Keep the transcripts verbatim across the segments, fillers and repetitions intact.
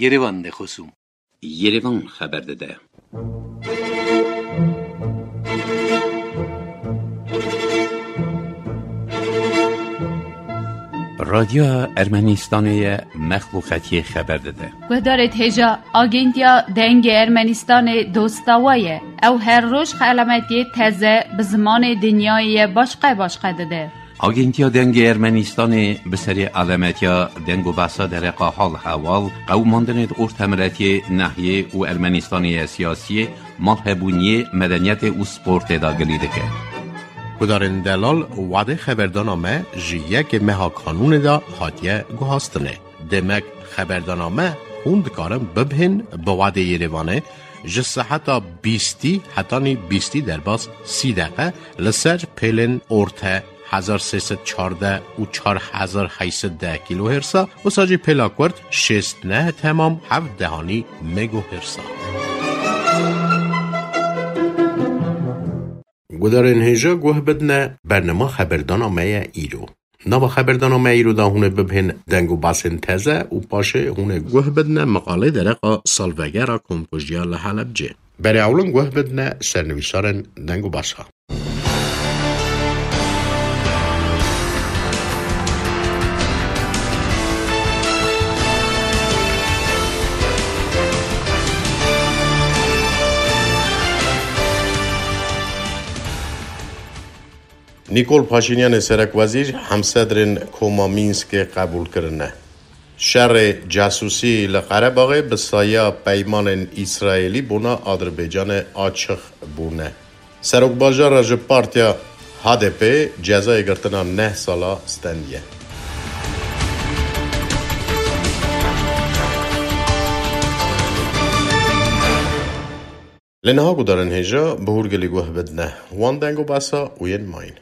Yerevan de خصوم Yerevan xəbər dedə. رادیو ارمنستانی مخلوقاتی خبر داده. گذارت هجا آگنتیا دنگ ارمنستان دوستاویه او هر روز علامتی تازه به زمان دنیای باشقه باشقه داده. آگنتیا دنگ ارمنستان به سری علامتیا دنگ و بحثا در حال حوال قوماندن ارتمراتی ناحیه و ارمنستانی سیاسی مرحبونی مدنیت و سپورت داگلیده که. کدارن دلال وعده خبردانامه جیه که مها قانون دا هاتیه گوهاستنه. دمک خبردانامه خوند کارم ببهن با وعده یروانه جسه حتی بیستی حتی نی بیستی در باز سی دقیقه لسر پیلن ارته هزار سیصد چارده و چار هزار هیصد ده کیلو هرسا و ساجی پیلا کرد شست نه تمام هفت دهانی مگو هرسا. گذارن هجا گوه بدنه برنامه خبردانامه ایرو. نوا خبردانامه ایرو دا هونه ببهن دنگو باسن تزه و پاشه هونه گوه بدنه مقاله درقا سالوگرا کمپوژیا لحلب جه. برای اولن گوه بدنه سرنویسارن دنگو باسها. نیکول پاشینیان سرک وزیر همصدرین کومامینسک قبول کرنه. شر جاسوسی لقرباغه به سایه پیمان اسرائیلی بونا آذربایجان آچخ بونه. سرک باجار رج پارتیا هی دی پی جزای گرتنا نه سالا استندیه. لنها گودارن هجا بهورگلی گوه بدنه وان دنگو باسا وین ماین.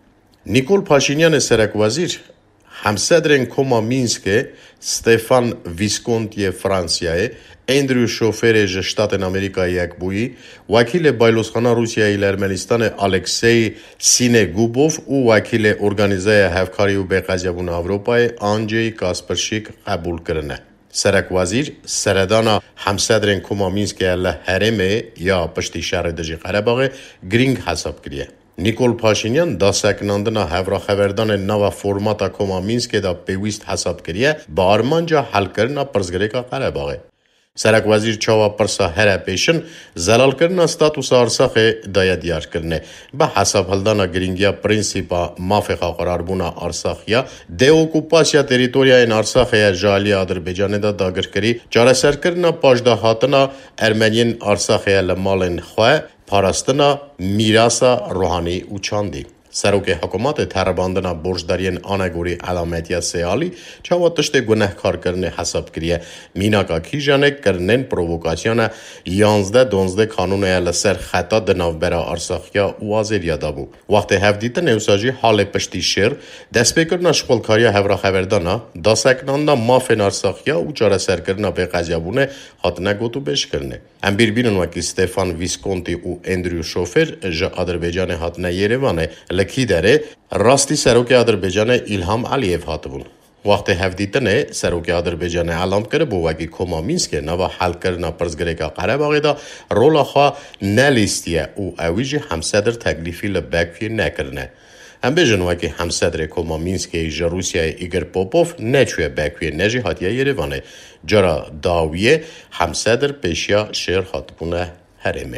نیکول پاشینیان سرک وزیر همصدرین کوما مینسک ستفان ویسکونتی فرانسیای اندریو شوفر جشتات امریکا یک بویی وکیل بایلوسخانه روسیای ارمنستان الکسی سینگوبوف و وکیل ارگانیزای هفکاری و بقضیابون اروپای آنجی کاسپرشیک قبول کرنه. سرک وزیر سردانا همصدرین کوما مینسک اله هرمه یا پشتی شهر دجی قرباغه گرینگ حساب کریه. نیکول پاشینیان دا سکناندنا هفرا خبردان نوا فرماتا کوما مینسک دا پیویست حساب کریه با آرمانجا حل کرنا پرزگریکا قرباغه. سرک وزیر چاوا پرسا هره پیشن زلال کرنا ستاتوس آرساخ دایا دیار کرنه با حساب هلدانا گرینگیا پرینسیپا مافقا قرار بونا آرساخیا ده اوکوپاسیا تریتوریا این آرساخیا جالی آذربایجان دا داگر کری جاره سر کرنا پاجدا هاتنا ارمنین آرساخیا لمالن خواه پاراستنا میراسا روحانی و چاندی. سروک حکومت ترباندنا برجدارین آنگوری علامتیا سیالی چاوا تشت گناه کار کرنه حساب کریه میناکا کیجانه کرنن پرووکاسیون یانزده دونزده کانون لسر خطا دناو برا ارساخیا وازیر یادا بو. وقت هفدیت نیوساجی حال پشتی شیر دست بکرنا شغلکاریا هفرا خبردانا دا سکناندا مافن ارساخیا و چاره سر کرنا به قضیابونه حتنا گوتو بش کرنه. ام بیربینن وکی ستفان ویسکونتی و اندریو شوفر جا آذربایجان حتنا یروانه لکی داره راستی سروک آذربایجان ایلهام علیف هاتبون. وقت هفدیتنه سروک آذربایجان اعلام کرده بو وکی کوما مینسک نوا حل کرنا پرزگریکا قرباغی دا رولا خواه نلیستیه او اویجی همصدر تکلیفی لبکفی نکرنه. هم بیجن وکی همصدر کوما مینسک ایجا روسیای ایگر پوپوف نچوی بکفی نجی هاتیه یروانه جرا داویه همصدر پیشیا شیر هاتبونه هرمه.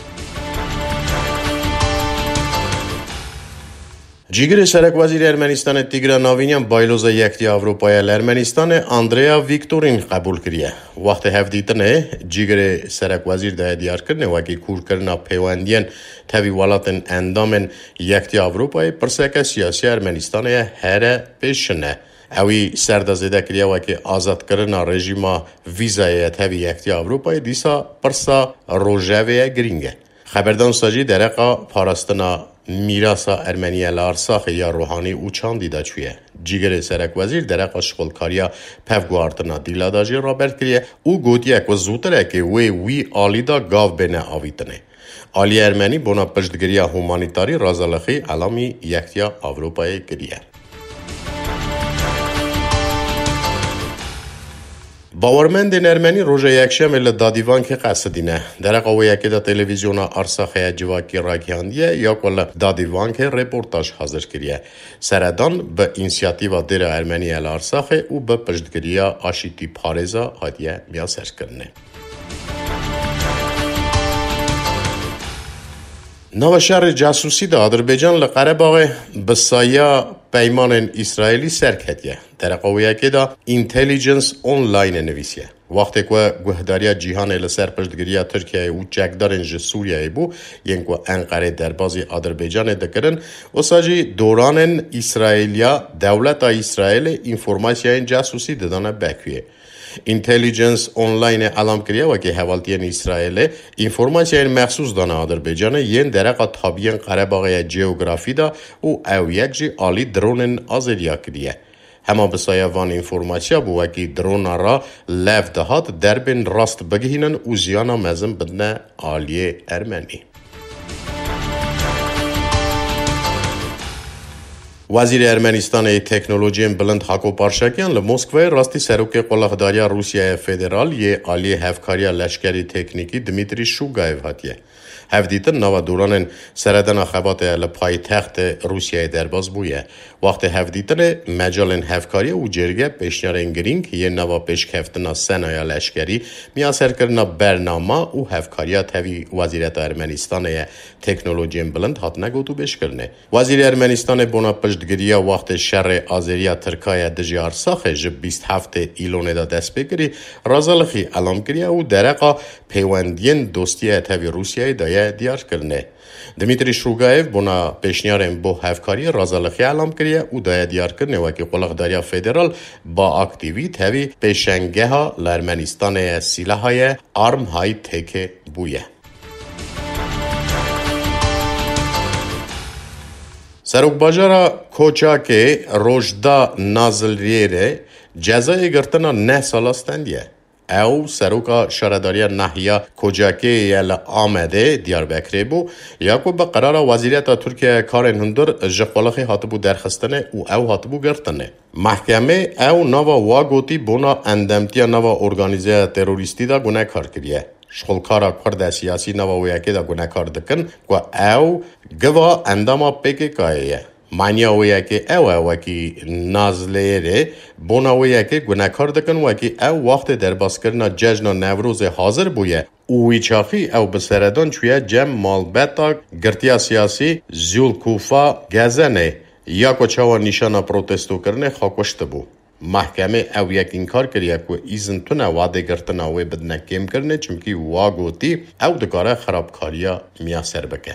جیگر سرک وزیر ارمنستان تیگران ناوینیان بایلوز یکتی اروپای ارمنستان اندریا ویکتورین قبول کریه. وقت هفدیتنه جیگر سرک وزیر ده دیار کرنه وکی کور کرنا پیواندین تاوی ولاتن اندامن یکتی اروپای پرسک سیاسی ارمنستان هر پیشنه. اوی سردازده کریه وکی آزاد کرنا رژیما ویزای تاوی یکتی اروپای دیسا پرسا روژاوی گرینگه. خبردان ساجی درقا پاراستنا میراسا ارمنیه لارساخ یا روحانی او چاندی دا چویه. جیگر سرک وزیر درق اشغالکاریا پفگوارتنا دیلا داجی رابرت کریه او گوتیه که زودتره که وی وی آلی دا گاو بینه آویتنه. آلی ارمنی بونا پشتگیریا هومانیتاری رازالخی علامی یکتیا اروپای کریه. باورمندین ارمنی روژه یکشنبه لدادیوان که قصدینه در قویه که دا تلویزیون ارساخه جواکی راکیاندیه یا کل دادیوان که رپورتاج حاضر کریه سردان به اینسیاتیوا در ارمنی ال ارساخه و به پشتگیری آشیتی پارزا هاتیه میاسر کرنه. نو شهر جاسوسی دا آذربایجان لقرباغ بسایا پیمان اسرائیلی سرکتیه در قویه که دا اینتلیجنس آنلاین نویسیه وقتی که گهداری جهان لسر پشتگیری ترکیه و چکدارن ج سوریه بو ین که انقره در بازی آذربایجان دکرن و ساجی دوران اسرائیلیا دولت اسرائیل اینفورماسیون جاسوسی دادن بکویه اینتلیجنس آنلاین اعلام کریه و که حوالتین اسرائیل اینفورماسیون مخصوص دانه آذربایجان ین درقا تابین قرباغه جیوگرافی دا و او یک جی آلی درونن آزریا کریه هما بسایه وان اینفورماسیا بو وکی درون را لف دهات دربین راست بگهینن و زیانا مزم بدنه آلیه ارمنی. وزیر ارمنستان تکنولوژی بلند هاکو پارشاکیان لمسکو راستی سروک قلقداری روسیه فدرال یه عالی هفکاری لشکری تکنیکی دمیتری شوگایو هاتیه. هفدیتن نوا دوران سردن خبات لپای تخت روسیه درباز بویه. وقت هفدیتن مجال هفکاری و جرگه پیشنیار انگرینگ یه نوا پیشکفتن سنای لشکری میاسر کرنا برنامه و هفکاری تاوی وزیرت ارمنستان تکنولوژی بلند هات نگوتو بش کرنه. وزیر ارمنستان بونا پشتگیری وقت شر آذریا ترکای دجی ارساخه جب بیست هفته ایلونه دا دست بگیری رازالخی علام کریه و درقا پیوندین دوستی تاوی روسیه دایه دیار کرنه. دمیتری شوگایف بونا پیشنیارم بو هفکاری رازالخی علام کریه و دایه دیار کرنه و که قلقداری فدرال با اکتیویت هاوی پیشنگه ها لارمنستان سیله های آرم های تکه بویه. سروک باجارا کوچاکه روشدا نازلیره جزای گرتنا نه سالاستندیه. او سروکا شهرداری ناحیه کوچاکه یل آمده دیاربکر بو یا کو به قرار وزیریت ترکیه کارن هندر جقلخی هاتبو درخستنه او او هاتبو گرتنه محکمه او نوا واگوتی بونا اندمتیا نوا ارگانیزه تروریستی دا گناه کار کریه شغلکارا کرد سیاسی نوا ویاکی دا گناه کار دکن و او گوا انداما پیکی کایه معنیا ویا که او وکی نازلیره بونا ویا که گناهکار دکن وکی او وقت در باز کردن جشن نوروز حاضر بویه اوی چاخی او بسردان چویه جم مالبتا گرتیا سیاسی زیول کوفا گزنه یا کچاوا نشانا پروتستو کرنه خاکوشت بو محکمه او یک انکار کریه که ایزن تونه واده گرتن اوی بدنه کم کرنه چمکی واگوتی او دکاره خرابکاریا میاسر بکه.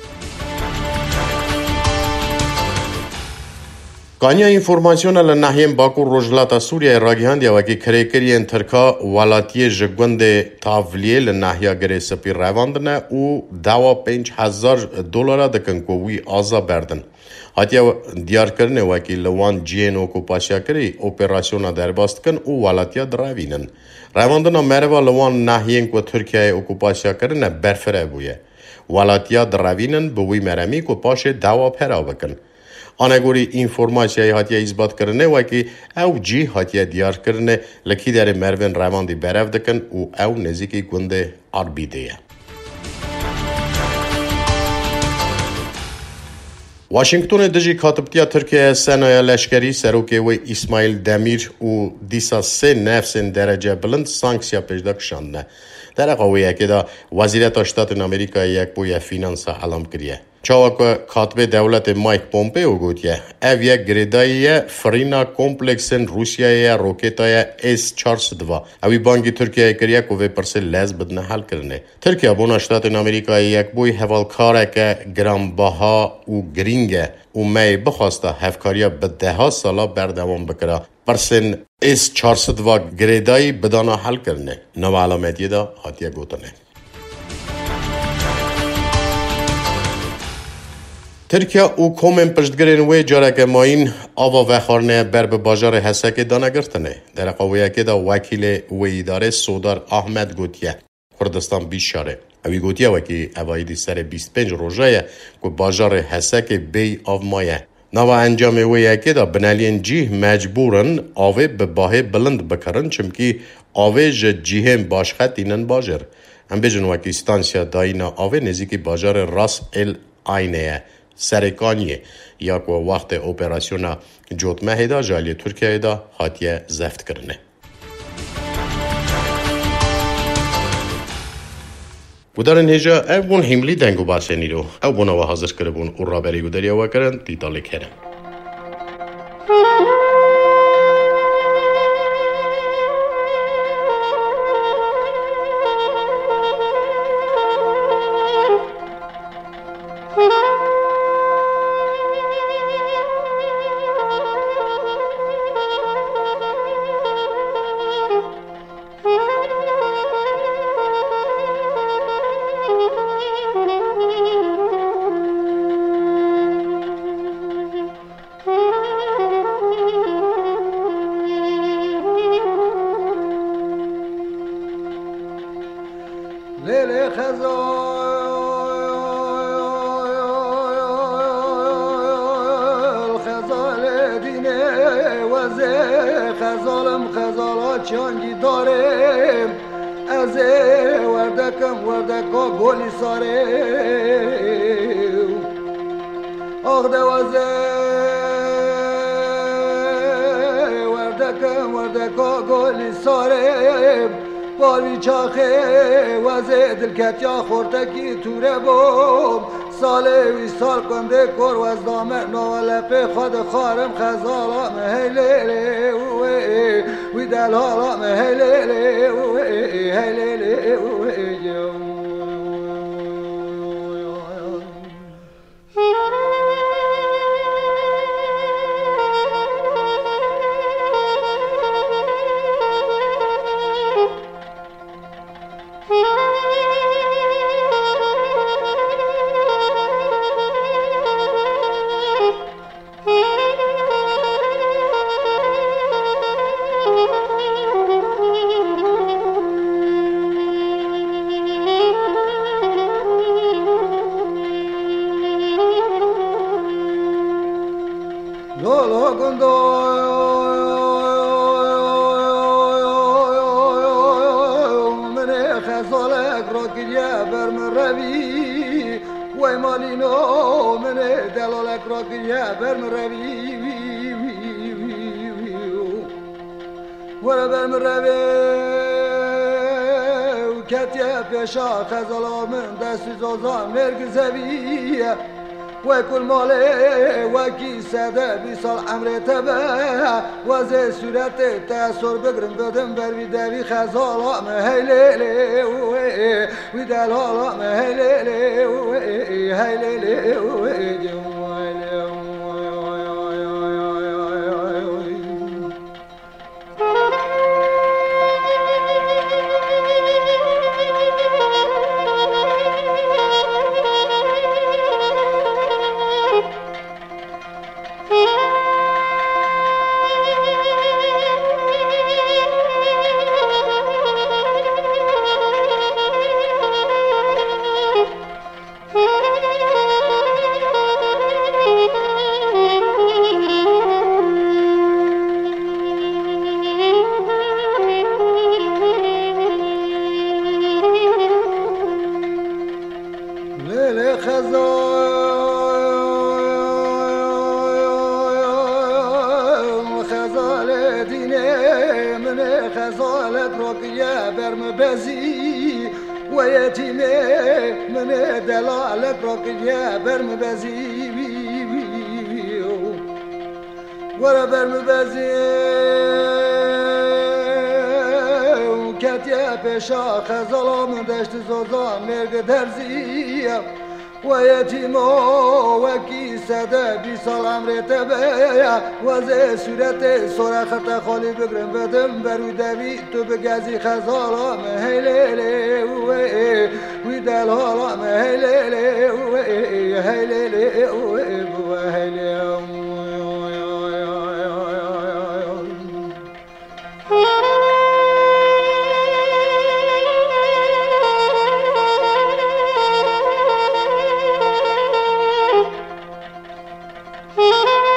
کانیا اینفورماسیون لناحیم باکو روجلاتا سوریه راگیهاندیا وکی کریکرین ترکا والاتی جگوند تاولیه لناحیا گره سپی رواندنه و دوا پنج هزار دلار دکن کووی آزا بردن. هاتیا دیار کرنه وکی لوان جین اوکوپاسیا کری اپراسیونا درباست کن و والاتیا دراوینن. رواندنا مروا لوان ناحیین کو ترکیه اوکوپاسیا کرنه برفره بویه. والاتیا دراوینن بوی مرمی کو پاش دوا پرا بکن. آنگوری اینفورماسیای هاتیه اثبات کرنه و که او جی هاتیه دیار کرنه لکی در مروین رواندی برف دکن و او نزیکی گنده آربیده. واشنگتن دجی کاتبتیا ترکیه سنای لشکری سروکه و اسماعیل دمیر و دیسا سه نفسن درجه بلند سانکسیا پیشده کشانده. در قویه که دا وزیرت اشتات امریکا یک بوی فینانسا علم کریه. چاوک کاتب دولت مایک پومپیو گوتیه او یک گریدایی فرینا کمپلکسن روسیه روکتای اس چهارصد و دو اوی بانگی ترکیه کریه که وی پرسه لز بدنه حل کرنه. ترکیه بون اشتات امریکا یک بوی حوالکاره که گرانبها و گرینگه و می بخواسته هفکاریا به ده ها سالا بردوام بکره پرسن اس چهارصد و دو گریدایی بدانه حل کرنه. نو علامتی دا هاتیه گوتنه. ترکیه او کومن پشتگرین وی جارک ماین آوا وخارنه بر به باجار حسک دانه گرتنه. در قویه که دا وکیل وی اداره سودار احمد گوتیه کردستان بیشاره. اوی گوتیه وکی اوایدی سر بیست و پنج روژه که باجار حسک بی آف مایه. نوا انجام و یکی دا بنالین جیه مجبورن آوه به باه بلند بکرن چمکی آوه جه جیه باشخط اینن باجر. هم بجن وکی ستانسیا داینا آوه نزیکی باجر راس ال آینه سرکانیه یا که وقت اپراسیون جوتمه دا جالی ترکیه دا حاتیه زفت کرنه. و در اینجا اون هملی دنگو باسنی رو او بنا و حاضر کربون او را بری گدریا و کرن دیتالی کرن. لیل خزال خزال دینه وزه خزالم خزالات چانگی دارم از وردکم وردکا گلی ساره آخ دوازه وردکم وردکا گلی ساره باوی چاخه وزه دلکتیا خورتکی توره بوم ساله وی سال کنده کر وز دامه نوالپه خود خارم خزالا مهیلیلی وی دل حالا مهیلیلی هیلیلی لولا گندو من خزالک را کریه برم روی وی مالینو من دلالک را کریه برم روی ورا برم روی کتیه پیشا خزالا من دستی زازان مرگ زویه و کل ماله و کی ساده بی سال عمر تبه و زی صورت تأثیر بگرم بدم بر وی دوی خزالا مهیلیلی وی دل حالا مهیلیلی هیلیلی خزال دینه من خزالت راقیه برم بزی و یتیمه من دلالت راقیه برم بزی ورا برم بزی کتیه پیشا خزالام دشت زوزان مرگ درزی و یتیما و کی سده بی سال عمر تبه و زی صورت سوره خط خالی بگرم بدم برو دوی تو بگزی خزالا مهیلیلی وی دل حالا مهیلیلی هیلیلی و هیلیلی Thank you.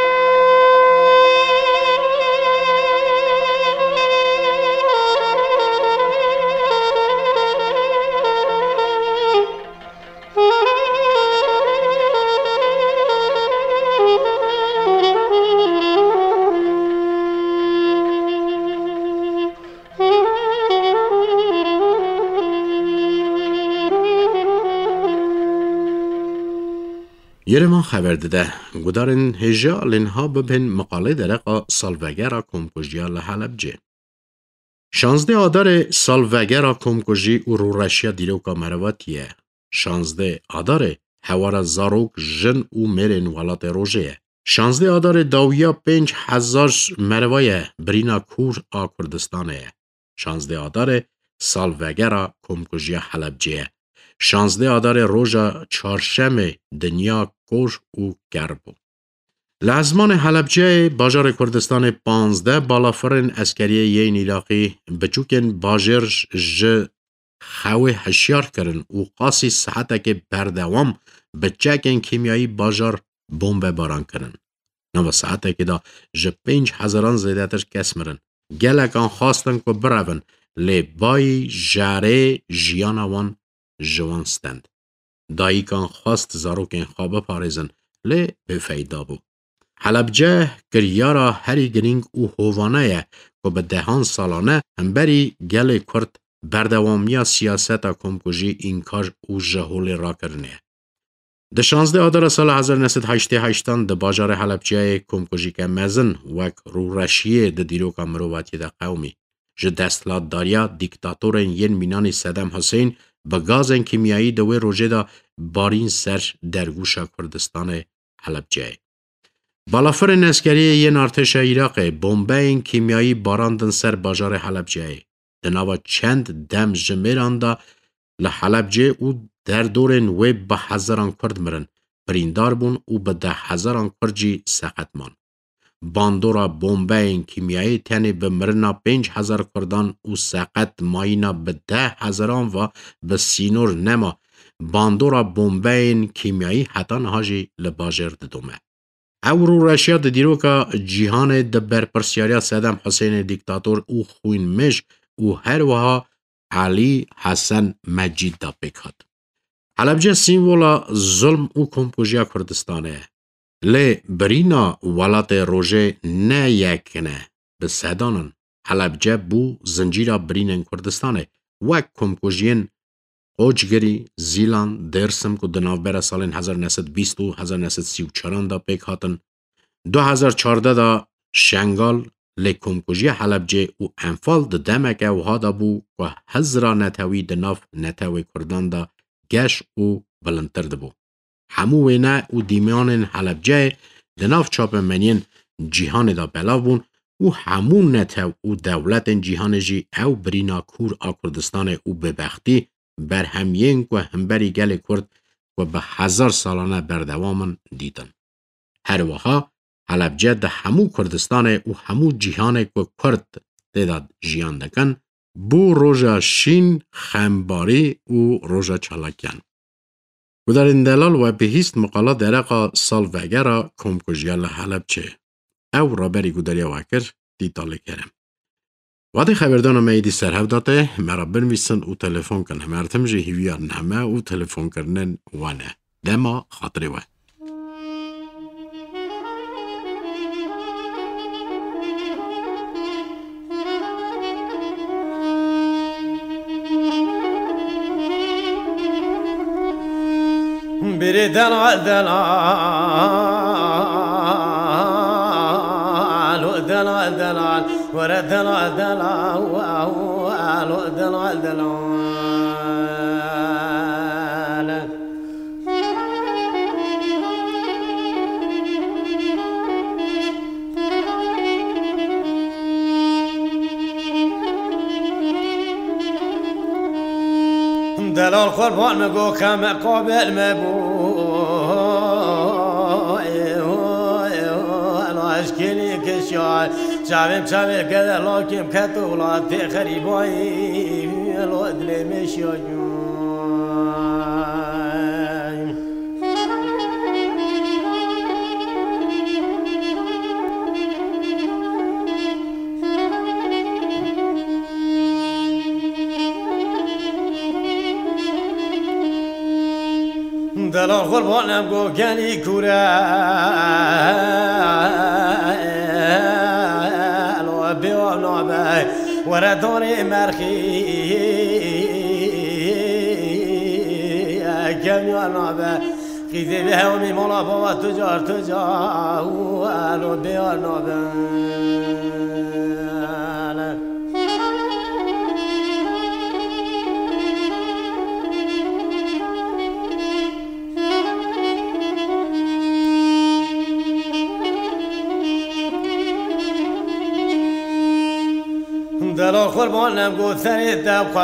یرمان خبر داده گودارن هجا لنها ببین مقاله درقا سالوگرا کمکوژیا لحلبجه. شانزده آدار سالوگرا کمکوژی و رورشیا دیروکا مرواتیه. شانزده آدار هوارا زاروک جن و مرن ولات روژه. شانزده آدار داویا پنج هزار مروایه برینا کور آ کردستانه. شانزده آدار سالوگرا کمکوژیا حلبجه. شانزده آدار روژا چارشم دنیا کور و گربو. لازمان حلبجه باجار کردستان پانزده بالافرن اسکریه یین عراقی بچوکن باجر ج خواه هشیار کرن و قاسی صحته که بردوام بچکن کیمیایی باجار بمب باران کرن. نو ساعته که دا ج پنج هزاران زیده تر کس مرن. گلکان خواستن که برون لی بای جاره جیانوان جوان ستند. دایی کان خواست زاروکن خوابه پارزن لی بفیدا بو. حلبجه کریارا هری گرینگ او هوانه که به دهان سالانه همبری گل کرد بردوامیا سیاستا کمکوژی اینکار او جهول را کرنه. ده شانزده آدار سال هزار و نهصد و هشتاد و هشت ده باجار حلبجه کمکوژی که مزن وک رو رشیه ده دیروکا مروواتی ده قومی. جه دستلات داریا دیکتاتورن ین مینان صدام حسین به گازن کیمیایی دوی روژه دا بارین سر درگوشا کردستان حلبجه. بالافرن اسکری ین ارتش عراق بمبین کیمیایی باراندن سر باجار حلبجه. دناوا چند دم جمیران دا لحلبجه او در دورن و به هزاران کرد مرن بریندار بون او به ده هزاران کردجی سقط مان. باندورا بمبین کیمیایی تنی به مرنا پنج هزار کردان او سقط ماینا به ده هزاران و به سینور نما باندورا بمبین کیمیایی حتی نهاجی لباجر ددومه. او رو رشیا د دیروکا جیهان د برپرسیاریا صدام حسین دیکتاتور او خوین مش او هر وها علی حسن مجید دا بکاد. حلبجه سیمولا ظلم او کمپوژیا کردستانه. لی برینا ولات روژه نه یکنه به سدانن. حلبجه بو زنجیرا برینن کردستانه. وک کمپوژین قوچگری زیلان درسم که دناوبر سالین هزار و نهصد و بیست و هزار و نهصد و سی و چهار دا پیک هاتن. دو هزار و چهارده دا شنگال لی کمکوژی حلبجه و انفال ده دمک او ها دا بو و هزرا نتاوی دناف نتاوی کردان دا گش و بلندتر دا بو. همو وینه و دیمیان حلبجه دناف چاپ منین جیهان دا بلاو بون و همو نتاو و دولت جیهان جی او برینا کور آکردستان او ببختی بر همین و همبری گل کرد و به هزار سالانه بردوامن دیدن. هر وها حلبجه ده همو کردستان و همو جیهان که کرد دیداد جیان دکن بو روژا شین خمباری و روژا چالاکیان. و در اندلال و بهیست مقاله درقا سالوگرا کمکوژیال حلبجه او را بری گودریا وکر دیتاله کرم. وقتی خبردانم ایدی سرهو داته مرا برمیسن او تلفن کنه مرتم جه هیویا نمه او تلفن کرنن وانه دما خاطره وه. بری دلال دلال دلال دلال ورا دلال دلال دلال دلال دلال قربان مگو کم قابل مبو اشکلی کشیار شاویم شاویم کده لاکیم کتولات خریبایی لودلی میشیاجون دلال قربانم گو گنی کوره الو بیو نابه ورا دونی مرخی کمیو نابه قیده به همی مولا بابا تجار تجار و الو بیار نابن دلال قربان نمگو ثنی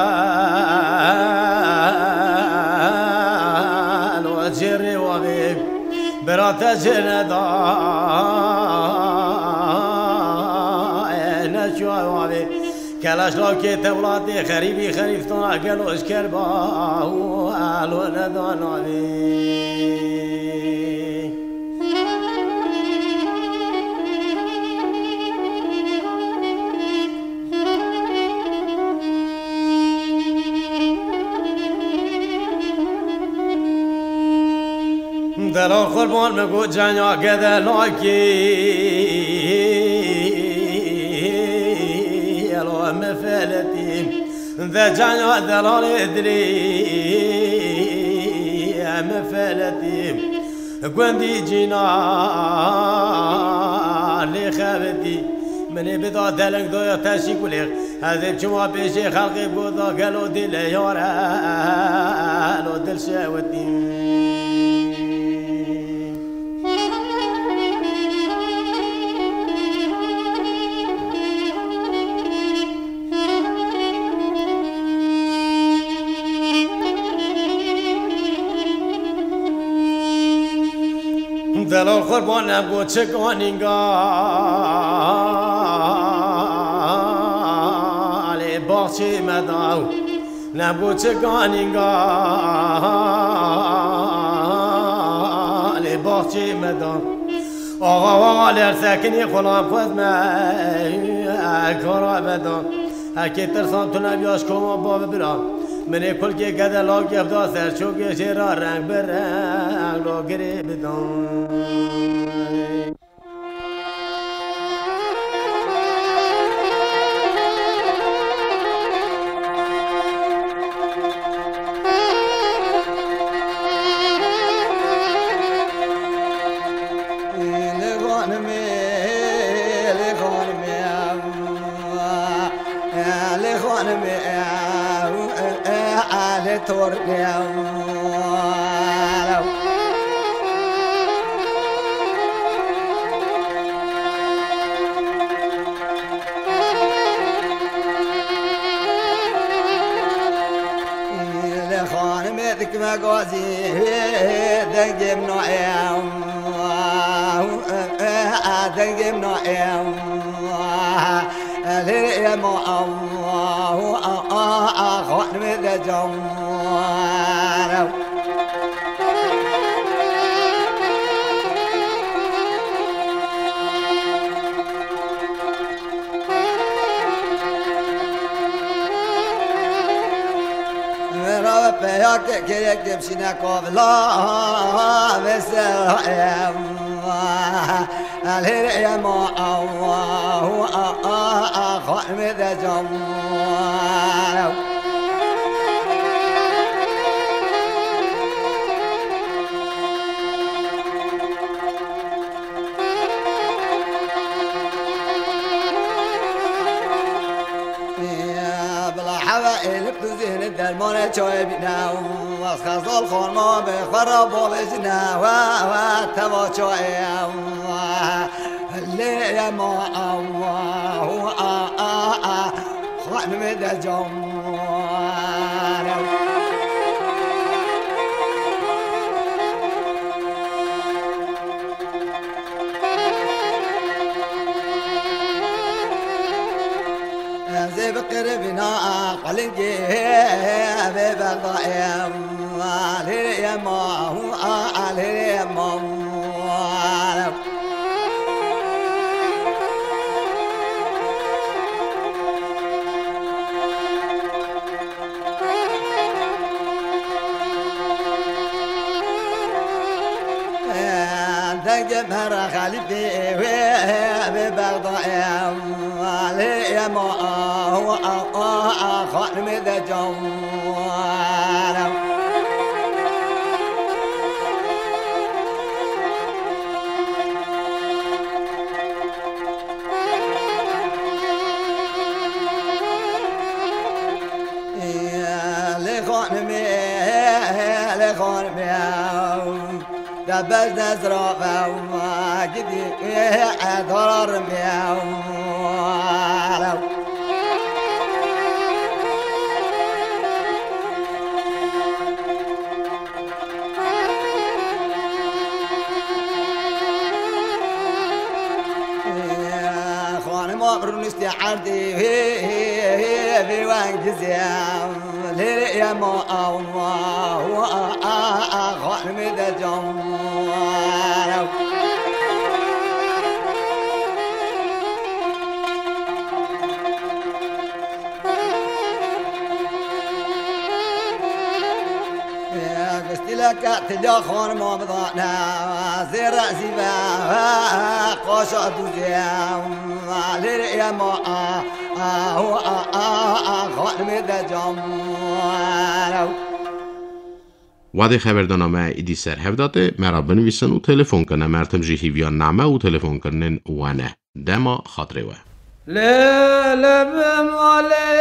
دبقان و جری و بی برات جر ندای نشوی و بی کلاش لاکی تولادی خریبی خریفتون اگلوش کربا و الو ندان بی دلال قربان مگو جنیا گده لاکی الو مفلتی ذا جنیا دلال ادری مفلتی گوندی جینا لی خبتی منی بدا دلنگ دویا تشی کلیق هذه شما پیشی خلقی بودا قلو دل یاره الو دل شاوتی دلال قربان نبگو چکانینگال باخچه مداو نبگو چکانینگال باخچه مداو آقا آقا لر سکنی خلام خود من کارا بدان هرکی ترسان تو نبیاش کما باب برام منی کل که گده لاغ گفتا سر چوکه شیرا رنگ بر رنگ لاغری بدان مغازي دنجم نوعم دنجم نوعم لي ما خان مدجم يا كيك تمشينا قبلا مساء الهر يا ما الله خاتم ذا جمال حوائل بتزين الدرمان شوي بنا واسخاص الخرما بخرب ولجنا وتوا شوي اللي ما الله خان مد جمال بقربنا قلنجي ببضايا علي يا ما هو علي يا ما دنجمهر خليفي ببغضايا علي يا ما هو خاتم ذا جمال خانمي لخانمي دبج نزرافة وما قدي ضرر مياو خانم نستي عردي في وانجزي يا ما خانم ذا جمال لك تدخل ما بضعنا زي رأسي بها قاشة دوزيام لرئي ما خانم ذا جمال وادي خبردانامه ایدی سر هفداده مرا بنویسن و تلفن کنه مرتم جهیویان نعمه و تلفن کنن وانه دما خاطره و للبم علي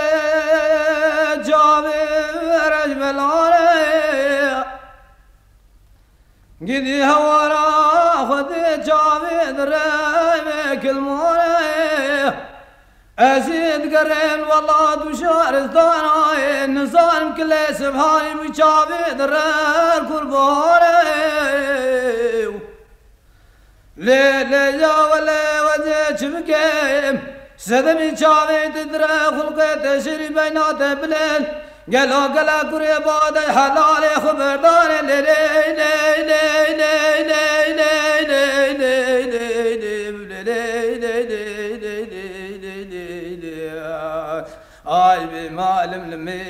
جابي رجل علي قدي هورا خذي جابي درامك المولي أزيد قرين والله دشار الثاني نصان كل سبحاني مشابي درار كل بوري ليلة يا ولا وزيت بكيم سدمي شابي تدرى خلقي تشري بينات بليل قالوا قلا قريبات حلالي خبردار لي لي لي لي آي بمعلم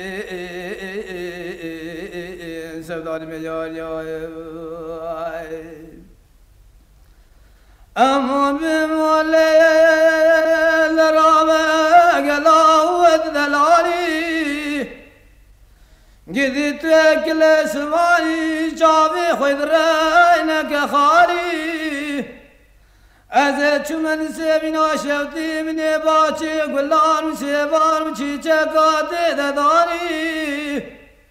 لمين سوداني مليون يا أما بمولي الرابع قلاوة دلالي قديت أكل سماني جابي خضرينك خالي أزيت من سيبنا شوتي من باتي قلان سيبان مشيشة قاتي دداني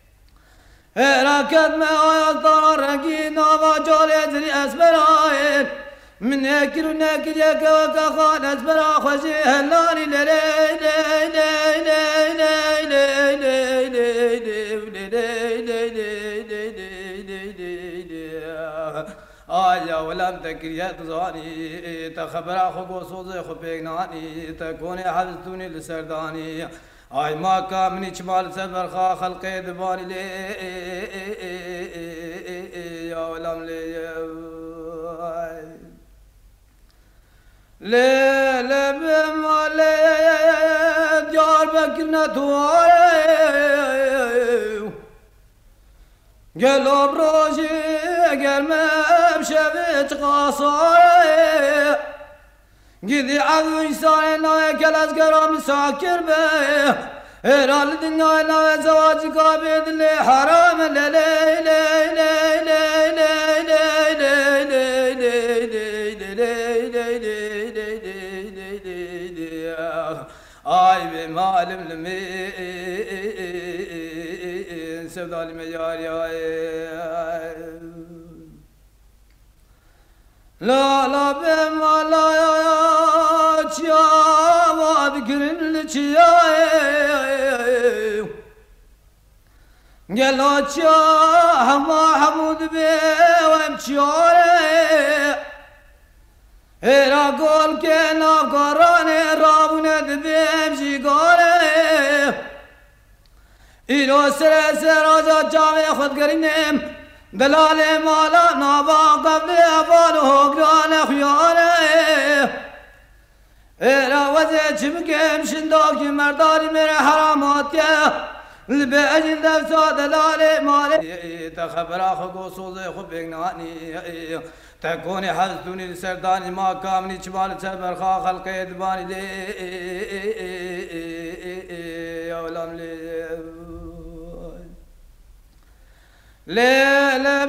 راكد ما يطار رقينا باجولي أزري أسبراين من أكل ونأكل يا كوكا خان أسبرا خوشي هلاني لي لي لي لي لي آيا ولم تكر يا تزاني تخبر أخوك وصوزي خبيقناني تكوني حدثتوني لسرداني آي ما كامني شمال سبرخا خلقي دباني لي يا ولم لي لي لي بمالي جار بكنا تواري قلب روشي قلمي بشبيت قاصاري قذي عذو إنساني ناوي كلاس قرام ساكر بي إرال الدنيا ناوي زواج قابد اللي حرام لي لي لي لي لي لي لي آي بمعلم لمين سوداني ميار يا لا لا بمالا يا تشيا وذكرن لتشيا قالوا تشيا هما حمود بي ومشياري إلا قول كنا قراني رابنا دبيم شيقاري إلو سر سراجا جامي خود قرينيم دلالي مالا نابا قبل أفالو قران خياري إلا وزي چمكيم شندوكي مرداري ميري حراماتي البأجل دفتا دلالي مالي تخبر أخوك وصوزي خب بيقناني تكوني حزتوني لسرداني ما كامني شمال سبرخا خلقي دباني لي يا ولم لي لي لي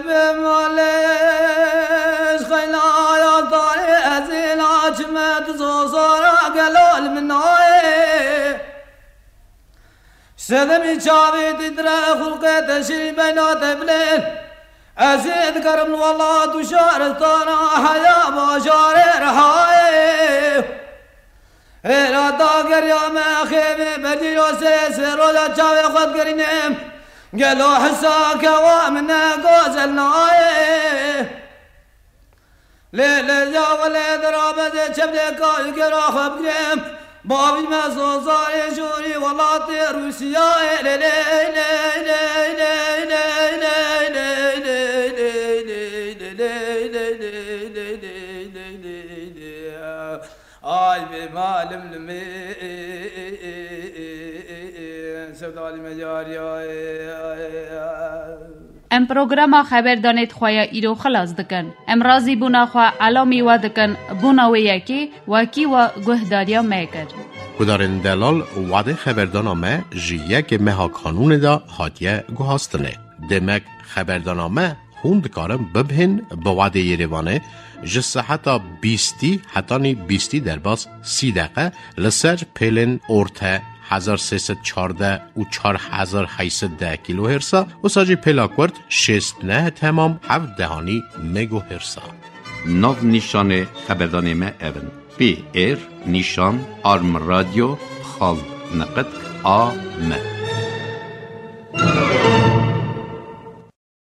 بماليش خينا يا طاري أزيل عجمة زوزارا قلول مناي سدمی چاوی دیدره خلقه تشری بینات بلین ازید کرم والله تو شارستان حیا باشار رهای ایلا داگر یا مخیمی بدی رو سیسی روزا چاوی خود گرینیم گلو حسا کوامن گوزل نای لیلی جا ولی درابزه چبلی کاری کرا خب گریم بابی مسو زاری شوری ولاتی روسیا لی لی لی لی لی لی لی لی آی به معلم لمی سودالی مجاری ام پروگرام خبر دانید خواه ایرو خلاص دکن. ام رازی بونا خواه علامی و دکن بونا و یکی وکی و گهداریا میکر. کدارن دلال وعده خبردانامه جیه که مها کانون دا هاتیه گوهاستنه. دمک خبردانامه خوند کارم ببهن با وعده یریوانه جسه حتی بیستی حتی نی بیستی در باز سی دقیقه لسر پیلن ارته هزار سیصد چارده و چار هزار هیصد ده کیلو هرسا و ساجی پلاکورد شست نه تمام هفت دهانی مگو هرسا. نو نیشان خبردان ما اون پی ایر نیشان آرم رادیو خال نقد آ م